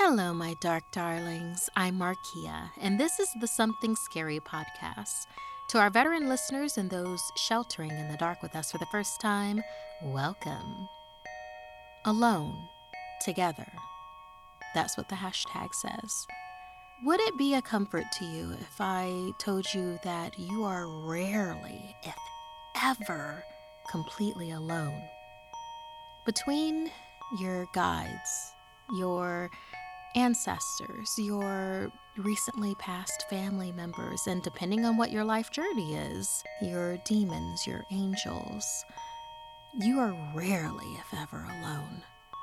Hello, my dark darlings. I'm Markia, and this is the Something Scary podcast. To our veteran listeners and those sheltering in the dark with us for the first time, welcome. Alone, together. That's what the hashtag says. Would it be a comfort to you if I told you that you are rarely, if ever, completely alone? Between your guides, your ancestors, your recently passed family members, and depending on what your life journey is, your demons, your angels, you are rarely, if ever, alone.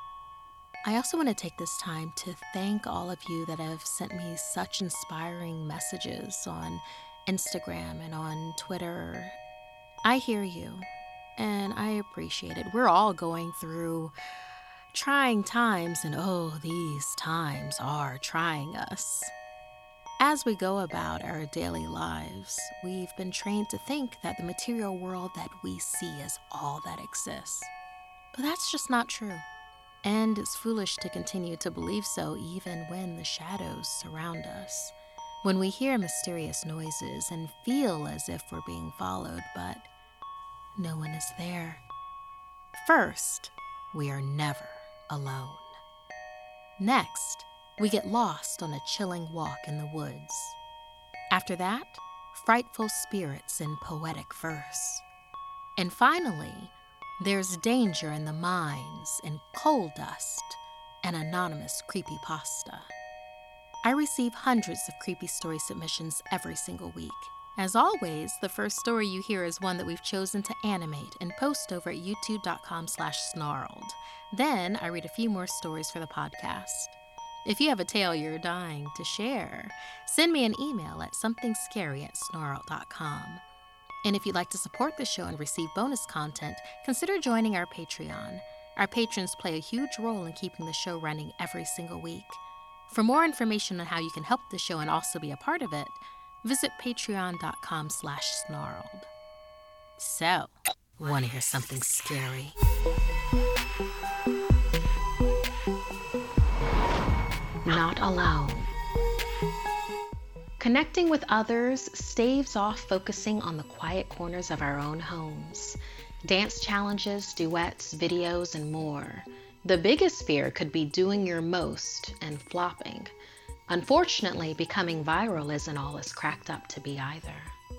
I also want to take this time to thank all of you that have sent me such inspiring messages on Instagram and on Twitter. I hear you, and I appreciate it. We're all going through trying times, and oh, these times are trying us. As we go about our daily lives, we've been trained to think that the material world that we see is all that exists. But that's just not true. And it's foolish to continue to believe so even when the shadows surround us. When we hear mysterious noises and feel as if we're being followed, but no one is there. First, we are never alone. Next, we get lost on a chilling walk in the woods. After that, frightful spirits in poetic verse. And finally, there's danger in the mines and coal dust and anonymous creepypasta. I receive hundreds of creepy story submissions every single week. As always, the first story you hear is one that we've chosen to animate and post over at youtube.com/snarled. Then I read a few more stories for the podcast. If you have a tale you're dying to share, send me an email at somethingscary@snarled.com. And if you'd like to support the show and receive bonus content, consider joining our Patreon. Our patrons play a huge role in keeping the show running every single week. For more information on how you can help the show and also be a part of it, visit patreon.com/snarled. So, want to hear something scary? Not alone. Connecting with others staves off focusing on the quiet corners of our own homes. Dance challenges, duets, videos, and more. The biggest fear could be doing your most and flopping. Unfortunately, becoming viral isn't all it's cracked up to be either.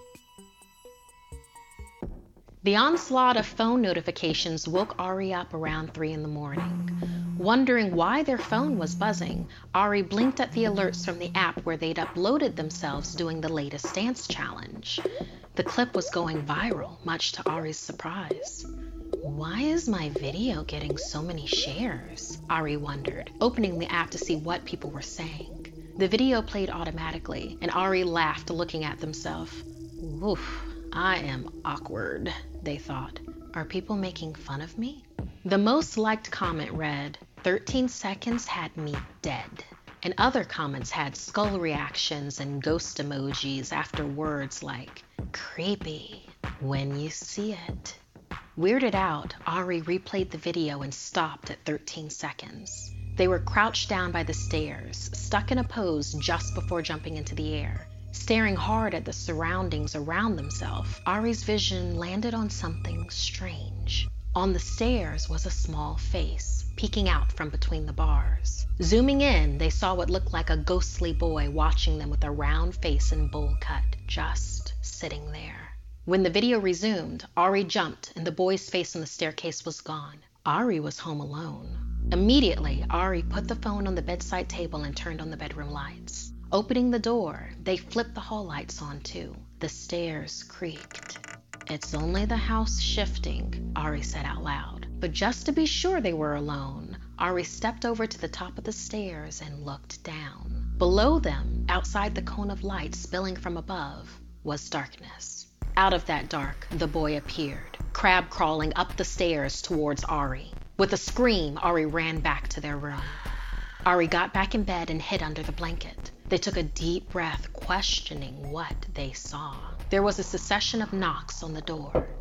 The onslaught of phone notifications woke Ari up around 3 a.m. Wondering why their phone was buzzing, Ari blinked at the alerts from the app where they'd uploaded themselves doing the latest dance challenge. The clip was going viral, much to Ari's surprise. Why is my video getting so many shares? Ari wondered, opening the app to see what people were saying. The video played automatically, and Ari laughed, looking at themselves. Oof, I am awkward, they thought. Are people making fun of me? The most liked comment read, 13 seconds had me dead. And other comments had skull reactions and ghost emojis after words like, creepy, when you see it. Weirded out, Ari replayed the video and stopped at 13 seconds. They were crouched down by the stairs, stuck in a pose just before jumping into the air. Staring hard at the surroundings around themselves, Ari's vision landed on something strange. On the stairs was a small face, peeking out from between the bars. Zooming in, they saw what looked like a ghostly boy watching them with a round face and bowl cut, just sitting there. When the video resumed, Ari jumped and the boy's face on the staircase was gone. Ari was home alone. Immediately, Ari put the phone on the bedside table and turned on the bedroom lights. Opening the door, they flipped the hall lights on too. The stairs creaked. It's only the house shifting, Ari said out loud. But just to be sure they were alone, Ari stepped over to the top of the stairs and looked down. Below them, outside the cone of light spilling from above, was darkness. Out of that dark, the boy appeared, crab crawling up the stairs towards Ari. With a scream, Ari ran back to their room. Ari got back in bed and hid under the blanket. They took a deep breath, questioning what they saw. There was a succession of knocks on the door.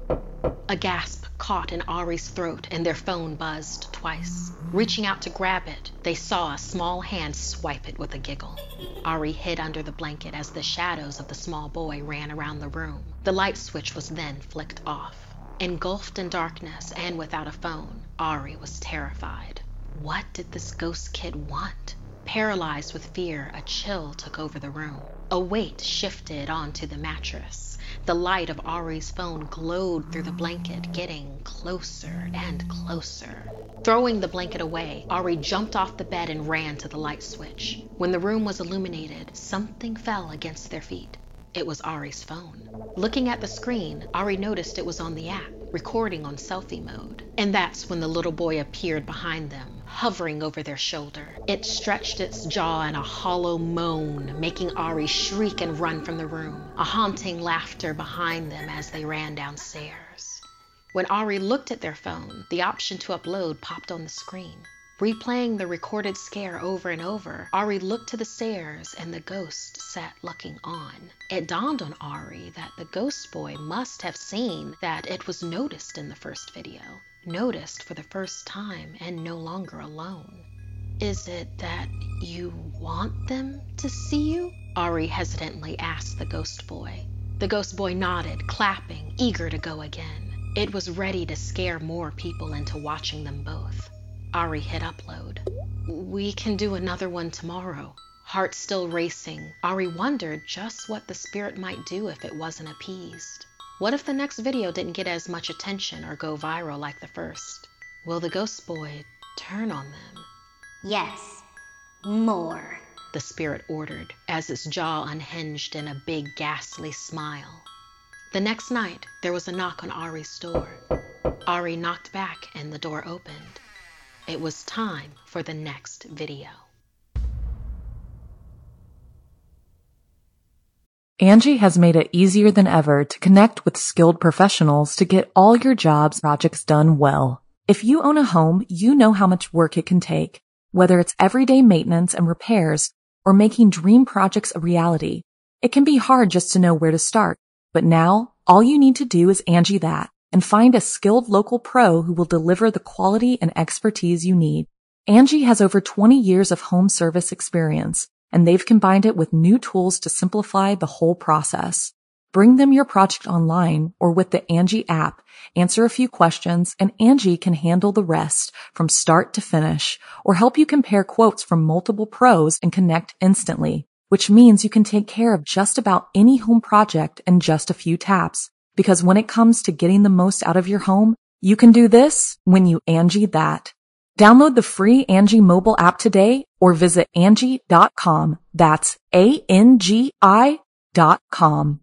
A gasp caught in Ari's throat and their phone buzzed twice. Reaching out to grab it, they saw a small hand swipe it with a giggle. Ari hid under the blanket as the shadows of the small boy ran around the room. The light switch was then flicked off. Engulfed in darkness and without a phone, Ari was terrified. What did this ghost kid want? Paralyzed with fear, a chill took over the room. A weight shifted onto the mattress. The light of Ari's phone glowed through the blanket, getting closer and closer. Throwing the blanket away, Ari jumped off the bed and ran to the light switch. When the room was illuminated, something fell against their feet. It was Ari's phone. Looking at the screen, Ari noticed it was on the app, recording on selfie mode. And that's when the little boy appeared behind them, hovering over their shoulder. It stretched its jaw in a hollow moan, making Ari shriek and run from the room, a haunting laughter behind them as they ran downstairs. When Ari looked at their phone, the option to upload popped on the screen. Replaying the recorded scare over and over, Ari looked to the stairs and the ghost sat looking on. It dawned on Ari that the ghost boy must have seen that it was noticed in the first video. Noticed for the first time and no longer alone. Is it that you want them to see you? Ari hesitantly asked the ghost boy. The ghost boy nodded, clapping, eager to go again. It was ready to scare more people into watching them both. Ari hit upload. We can do another one tomorrow. Heart still racing, Ari wondered just what the spirit might do if it wasn't appeased. What if the next video didn't get as much attention or go viral like the first? Will the ghost boy turn on them? Yes, more, the spirit ordered as its jaw unhinged in a big ghastly smile. The next night, there was a knock on Ari's door. Ari knocked back and the door opened. It was time for the next video. Angie has made it easier than ever to connect with skilled professionals to get all your jobs projects done well. If you own a home, you know how much work it can take, whether it's everyday maintenance and repairs or making dream projects a reality. It can be hard just to know where to start, but now all you need to do is Angie that and find a skilled local pro who will deliver the quality and expertise you need. Angie has over 20 years of home service experience, and they've combined it with new tools to simplify the whole process. Bring them your project online or with the Angie app, answer a few questions, and Angie can handle the rest from start to finish, or help you compare quotes from multiple pros and connect instantly, which means you can take care of just about any home project in just a few taps. Because when it comes to getting the most out of your home, you can do this when you Angie that. Download the free Angie mobile app today or visit Angie.com. That's ANGI.com.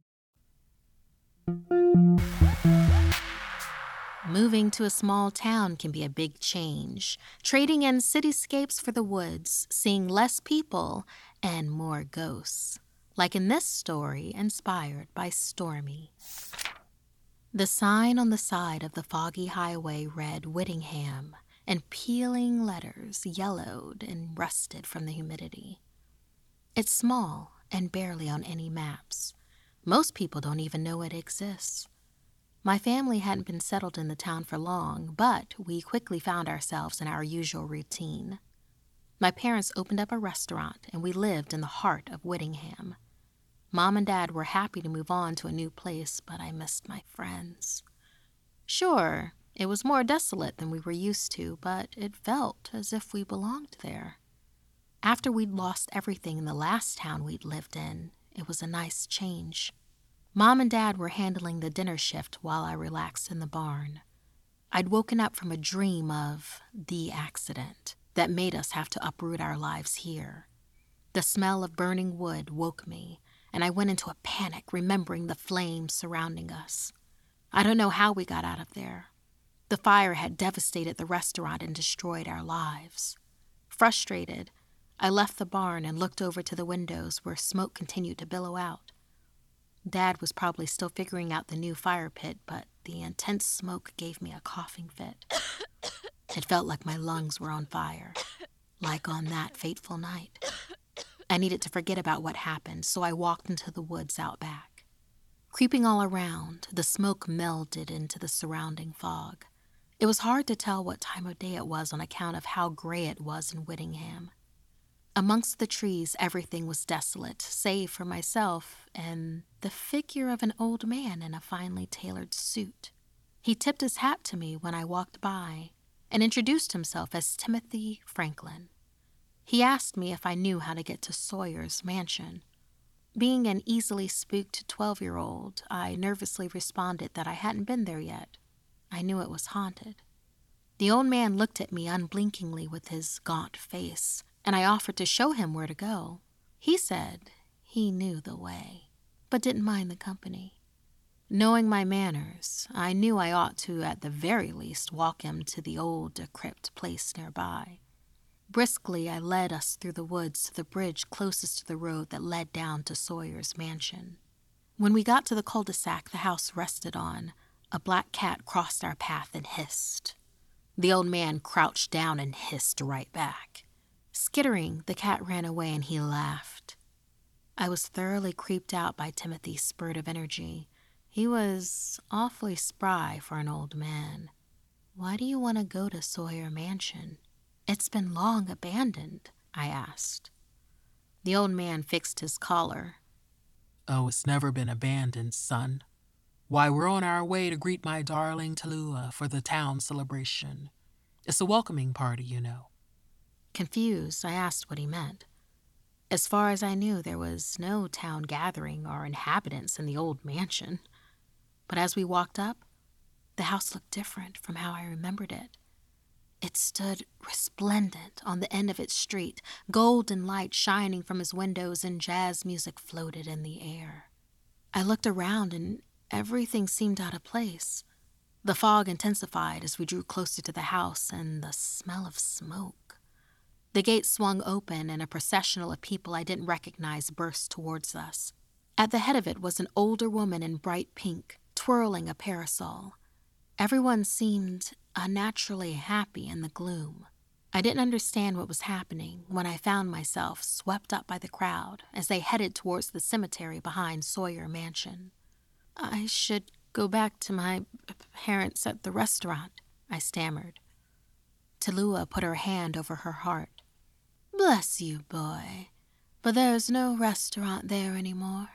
Moving to a small town can be a big change. Trading in cityscapes for the woods, seeing less people and more ghosts. Like in this story inspired by Stormy. The sign on the side of the foggy highway read Whittingham, and peeling letters yellowed and rusted from the humidity. It's small and barely on any maps. Most people don't even know it exists. My family hadn't been settled in the town for long, but we quickly found ourselves in our usual routine. My parents opened up a restaurant, and we lived in the heart of Whittingham. Mom and Dad were happy to move on to a new place, but I missed my friends. Sure, it was more desolate than we were used to, but it felt as if we belonged there. After we'd lost everything in the last town we'd lived in, it was a nice change. Mom and Dad were handling the dinner shift while I relaxed in the barn. I'd woken up from a dream of the accident that made us have to uproot our lives here. The smell of burning wood woke me, and I went into a panic, remembering the flames surrounding us. I don't know how we got out of there. The fire had devastated the restaurant and destroyed our lives. Frustrated, I left the barn and looked over to the windows where smoke continued to billow out. Dad was probably still figuring out the new fire pit, but the intense smoke gave me a coughing fit. It felt like my lungs were on fire, like on that fateful night. I needed to forget about what happened, so I walked into the woods out back. Creeping all around, the smoke melded into the surrounding fog. It was hard to tell what time of day it was on account of how gray it was in Whittingham. Amongst the trees, everything was desolate, save for myself and the figure of an old man in a finely tailored suit. He tipped his hat to me when I walked by and introduced himself as Timothy Franklin. He asked me if I knew how to get to Sawyer's mansion. Being an easily spooked 12-year-old, I nervously responded that I hadn't been there yet. I knew it was haunted. The old man looked at me unblinkingly with his gaunt face, and I offered to show him where to go. He said he knew the way, but didn't mind the company. Knowing my manners, I knew I ought to, at the very least, walk him to the old, decrepit place nearby. Briskly, I led us through the woods to the bridge closest to the road that led down to Sawyer's mansion. When we got to the cul-de-sac the house rested on, a black cat crossed our path and hissed. The old man crouched down and hissed right back. Skittering, the cat ran away and he laughed. I was thoroughly creeped out by Timothy's spurt of energy. He was awfully spry for an old man. "Why do you want to go to Sawyer Mansion? It's been long abandoned," I asked. The old man fixed his collar. "Oh, it's never been abandoned, son. Why, we're on our way to greet my darling Tallulah for the town celebration. It's a welcoming party, you know." Confused, I asked what he meant. As far as I knew, there was no town gathering or inhabitants in the old mansion. But as we walked up, the house looked different from how I remembered it. It stood resplendent on the end of its street, golden light shining from its windows and jazz music floated in the air. I looked around and everything seemed out of place. The fog intensified as we drew closer to the house and the smell of smoke. The gate swung open and a processional of people I didn't recognize burst towards us. At the head of it was an older woman in bright pink, twirling a parasol. Everyone seemed unnaturally happy in the gloom. I didn't understand what was happening when I found myself swept up by the crowd as they headed towards the cemetery behind Sawyer Mansion. "I should go back to my parents at the restaurant," I stammered. Tallulah put her hand over her heart. "Bless you, boy, but there's no restaurant there anymore.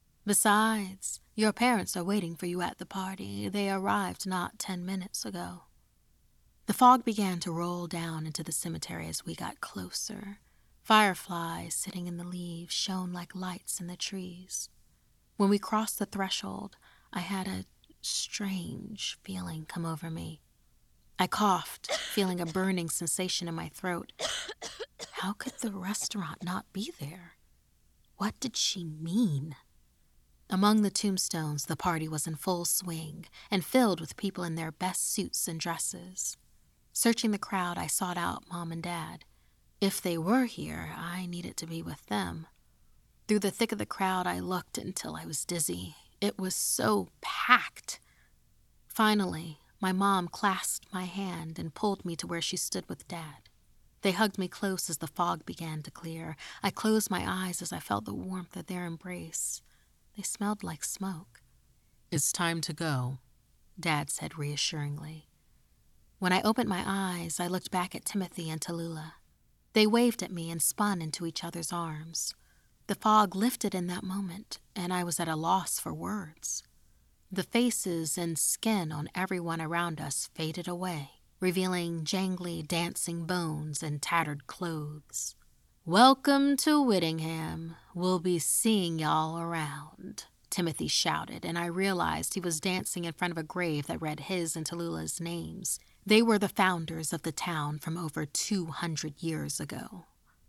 Besides, your parents are waiting for you at the party. They arrived not 10 minutes ago." The fog began to roll down into the cemetery as we got closer. Fireflies sitting in the leaves shone like lights in the trees. When we crossed the threshold, I had a strange feeling come over me. I coughed, feeling a burning sensation in my throat. How could the restaurant not be there? What did she mean? Among the tombstones, the party was in full swing and filled with people in their best suits and dresses. Searching the crowd, I sought out Mom and Dad. If they were here, I needed to be with them. Through the thick of the crowd, I looked until I was dizzy. It was so packed. Finally, my mom clasped my hand and pulled me to where she stood with Dad. They hugged me close as the fog began to clear. I closed my eyes as I felt the warmth of their embrace. They smelled like smoke. "It's time to go," Dad said reassuringly. When I opened my eyes, I looked back at Timothy and Tallulah. They waved at me and spun into each other's arms. The fog lifted in that moment, and I was at a loss for words. The faces and skin on everyone around us faded away, revealing jangly, dancing bones and tattered clothes. "Welcome to Whittingham. We'll be seeing y'all around," Timothy shouted, and I realized he was dancing in front of a grave that read his and Tallulah's names. They were the founders of the town from over 200 years ago.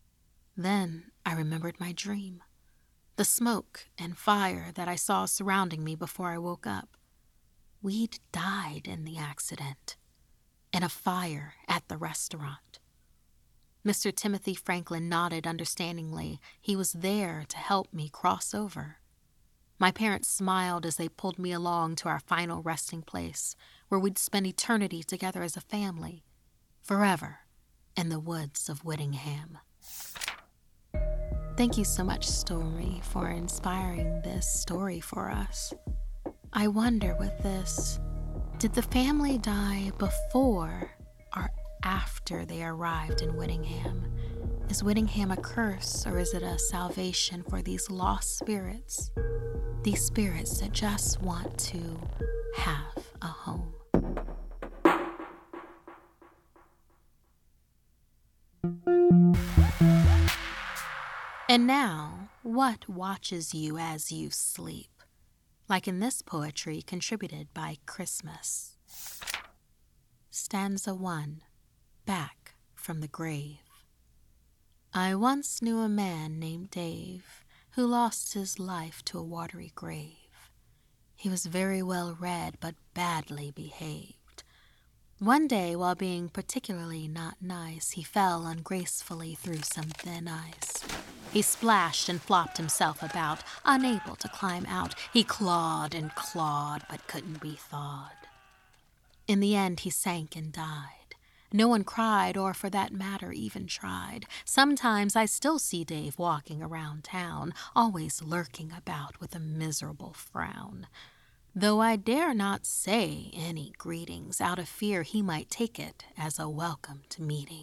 Then I remembered my dream, the smoke and fire that I saw surrounding me before I woke up. We'd died in the accident, in a fire at the restaurant. Mr. Timothy Franklin nodded understandingly. He was there to help me cross over. My parents smiled as they pulled me along to our final resting place, where we'd spend eternity together as a family, forever, in the woods of Whittingham. Thank you so much, Stormy, for inspiring this story for us. I wonder with this, did the family die before or after they arrived in Whittingham? Is Whittingham a curse, or is it a salvation for these lost spirits? These spirits that just want to have a home. And now, what watches you as you sleep? Like in this poetry contributed by Christmas. Stanza 1, Back from the Grave. I once knew a man named Dave who lost his life to a watery grave. He was very well read but badly behaved. One day, while being particularly not nice, he fell ungracefully through some thin ice. He splashed and flopped himself about, unable to climb out. He clawed and clawed, but couldn't be thawed. In the end, he sank and died. No one cried, or for that matter, even tried. Sometimes I still see Dave walking around town, always lurking about with a miserable frown. Though I dare not say any greetings, out of fear he might take it as a welcome to meeting.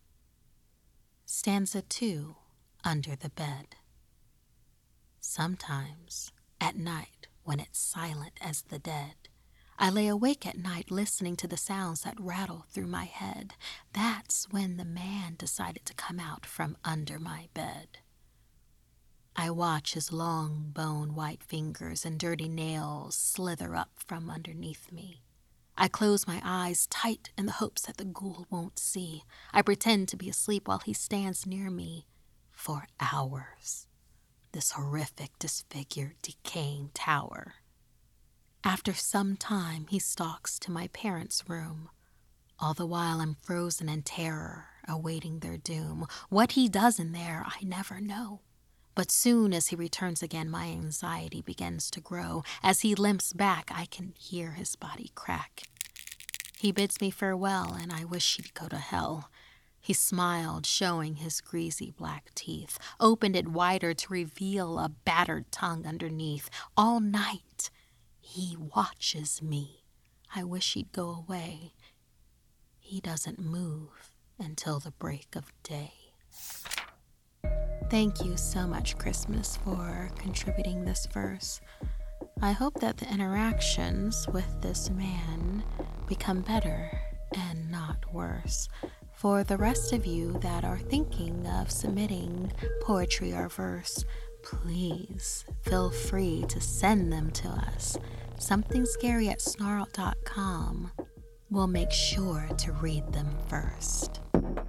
Stanza 2, Under the Bed. Sometimes, at night, when it's silent as the dead, I lay awake at night listening to the sounds that rattle through my head. That's when the man decided to come out from under my bed. I watch his long, bone-white fingers and dirty nails slither up from underneath me. I close my eyes tight in the hopes that the ghoul won't see. I pretend to be asleep while he stands near me for hours. This horrific, disfigured, decaying tower. After some time, he stalks to my parents' room. All the while I'm frozen in terror, awaiting their doom. What he does in there, I never know. But soon as he returns again, my anxiety begins to grow. As he limps back, I can hear his body crack. He bids me farewell, and I wish he'd go to hell. He smiled, showing his greasy black teeth, opened it wider to reveal a battered tongue underneath. All night, he watches me. I wish he'd go away. He doesn't move until the break of day. Thank you so much, Christmas, for contributing this verse. I hope that the interactions with this man become better and not worse. For the rest of you that are thinking of submitting poetry or verse, please feel free to send them to us. SomethingScary@snarl.com. We'll make sure to read them first.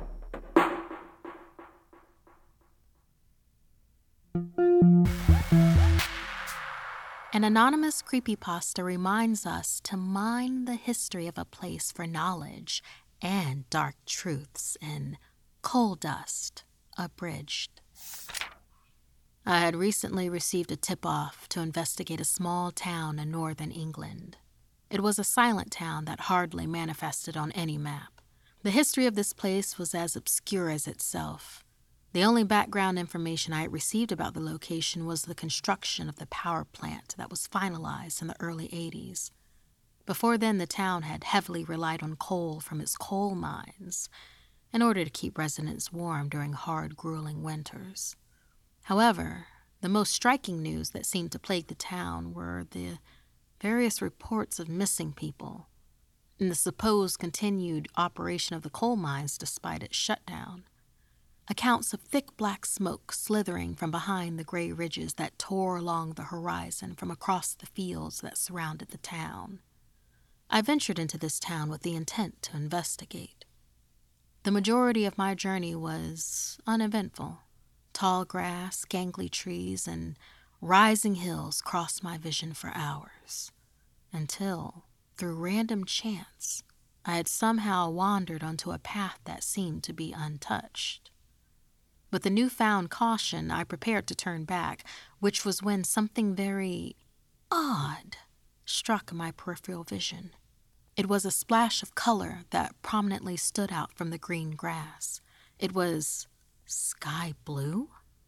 An anonymous creepypasta reminds us to mine the history of a place for knowledge and dark truths in Coal Dust, Abridged. I had recently received a tip-off to investigate a small town in northern England. It was a silent town that hardly manifested on any map. The history of this place was as obscure as itself. The only background information I had received about the location was the construction of the power plant that was finalized in the early 80s. Before then, the town had heavily relied on coal from its coal mines in order to keep residents warm during hard, grueling winters. However, the most striking news that seemed to plague the town were the various reports of missing people and the supposed continued operation of the coal mines despite its shutdown. Accounts of thick black smoke slithering from behind the gray ridges that tore along the horizon from across the fields that surrounded the town. I ventured into this town with the intent to investigate. The majority of my journey was uneventful. Tall grass, gangly trees, and rising hills crossed my vision for hours, until, through random chance, I had somehow wandered onto a path that seemed to be untouched. With a newfound caution, I prepared to turn back, which was when something very odd struck my peripheral vision. It was a splash of color that prominently stood out from the green grass. It was sky blue?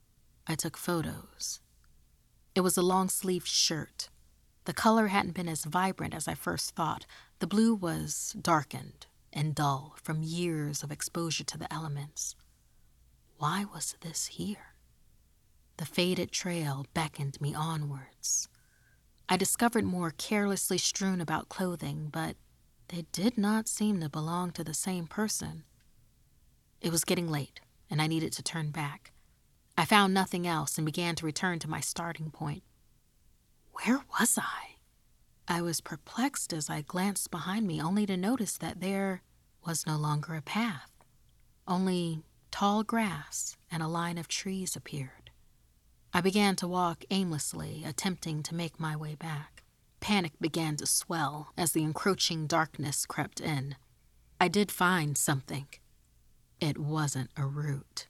I took photos. It was a long-sleeved shirt. The color hadn't been as vibrant as I first thought. The blue was darkened and dull from years of exposure to the elements. Why was this here? The faded trail beckoned me onwards. I discovered more carelessly strewn about clothing, but they did not seem to belong to the same person. It was getting late, and I needed to turn back. I found nothing else and began to return to my starting point. Where was I? I was perplexed as I glanced behind me, only to notice that there was no longer a path. Only tall grass and a line of trees appeared. I began to walk aimlessly, attempting to make my way back. Panic began to swell as the encroaching darkness crept in. I did find something. It wasn't a root.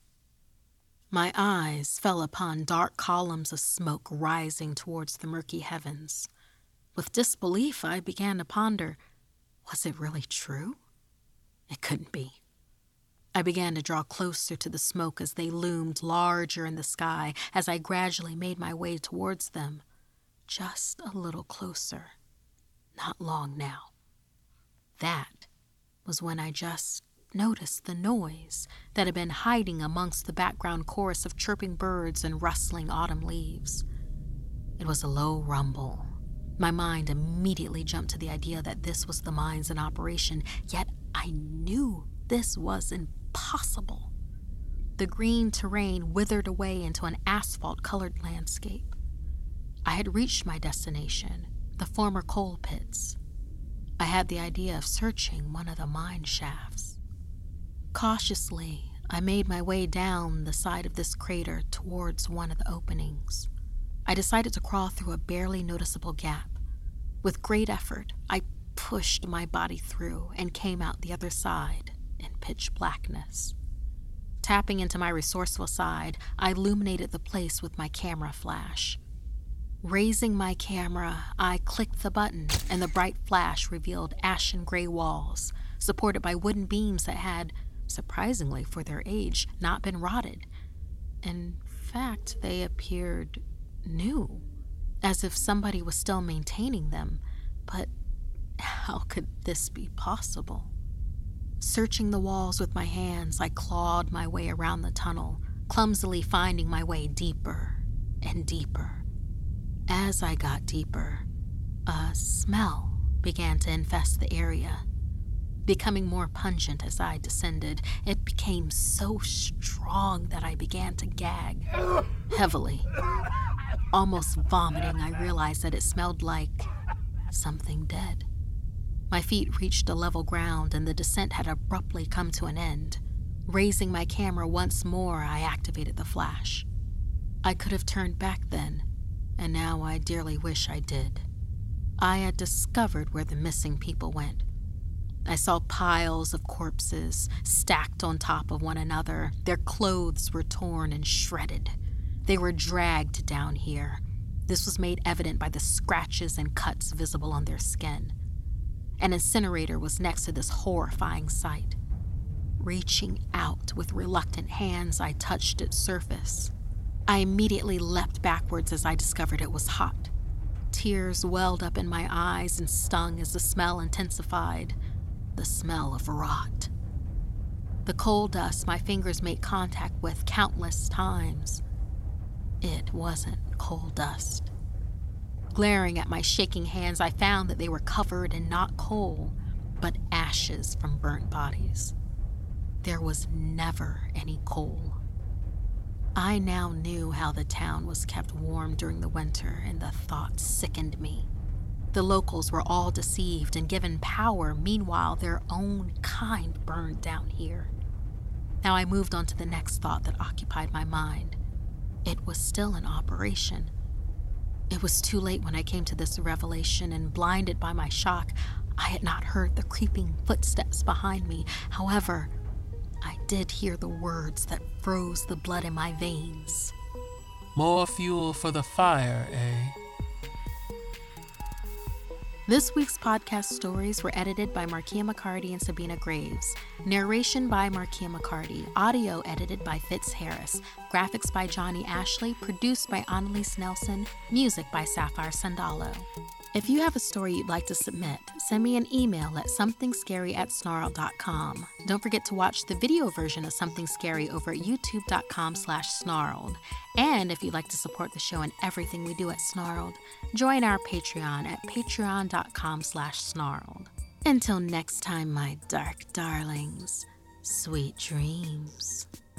My eyes fell upon dark columns of smoke rising towards the murky heavens. With disbelief, I began to ponder, was it really true? It couldn't be. I began to draw closer to the smoke as they loomed larger in the sky as I gradually made my way towards them. Just a little closer. Not long now. That was when I just noticed the noise that had been hiding amongst the background chorus of chirping birds and rustling autumn leaves. It was a low rumble. My mind immediately jumped to the idea that this was the mines in operation, yet I knew this was impossible. The green terrain withered away into an asphalt-colored landscape. I had reached my destination, the former coal pits. I had the idea of searching one of the mine shafts. Cautiously, I made my way down the side of this crater towards one of the openings. I decided to crawl through a barely noticeable gap. With great effort, I pushed my body through and came out the other side in pitch blackness. Tapping into my resourceful side, I illuminated the place with my camera flash. Raising my camera, I clicked the button, and the bright flash revealed ashen gray walls, supported by wooden beams that had, surprisingly for their age, not been rotted. In fact, they appeared new, as if somebody was still maintaining them. But how could this be possible? Searching the walls with my hands, I clawed my way around the tunnel, clumsily finding my way deeper and deeper. As I got deeper, a smell began to infest the area. Becoming more pungent as I descended, it became so strong that I began to gag heavily. Almost vomiting, I realized that it smelled like something dead. My feet reached a level ground and the descent had abruptly come to an end. Raising my camera once more, I activated the flash. I could have turned back then, and now I dearly wish I did. I had discovered where the missing people went. I saw piles of corpses stacked on top of one another. Their clothes were torn and shredded. They were dragged down here. This was made evident by the scratches and cuts visible on their skin. An incinerator was next to this horrifying sight. Reaching out with reluctant hands, I touched its surface. I immediately leapt backwards as I discovered it was hot. Tears welled up in my eyes and stung as the smell intensified. The smell of rot. The coal dust my fingers made contact with countless times. It wasn't coal dust. Glaring at my shaking hands, I found that they were covered in not coal, but ashes from burnt bodies. There was never any coal. I now knew how the town was kept warm during the winter, and the thought sickened me. The locals were all deceived and given power, meanwhile their own kind burned down here. Now I moved on to the next thought that occupied my mind. It was still in operation. It was too late when I came to this revelation, and blinded by my shock, I had not heard the creeping footsteps behind me. However, I did hear the words that froze the blood in my veins. More fuel for the fire, eh? This week's podcast stories were edited by Markia McCarty and Sabina Graves. Narration by Markia McCarty. Audio edited by Fitz Harris. graphics by Johnny Ashley, produced by Annalise Nelson, music by Sapphire Sandalo. If you have a story you'd like to submit, send me an email at somethingscary@snarled.com. Don't forget to watch the video version of Something Scary over at youtube.com/snarled. And if you'd like to support the show and everything we do at Snarled, join our Patreon at patreon.com/snarled. Until next time, my dark darlings, sweet dreams.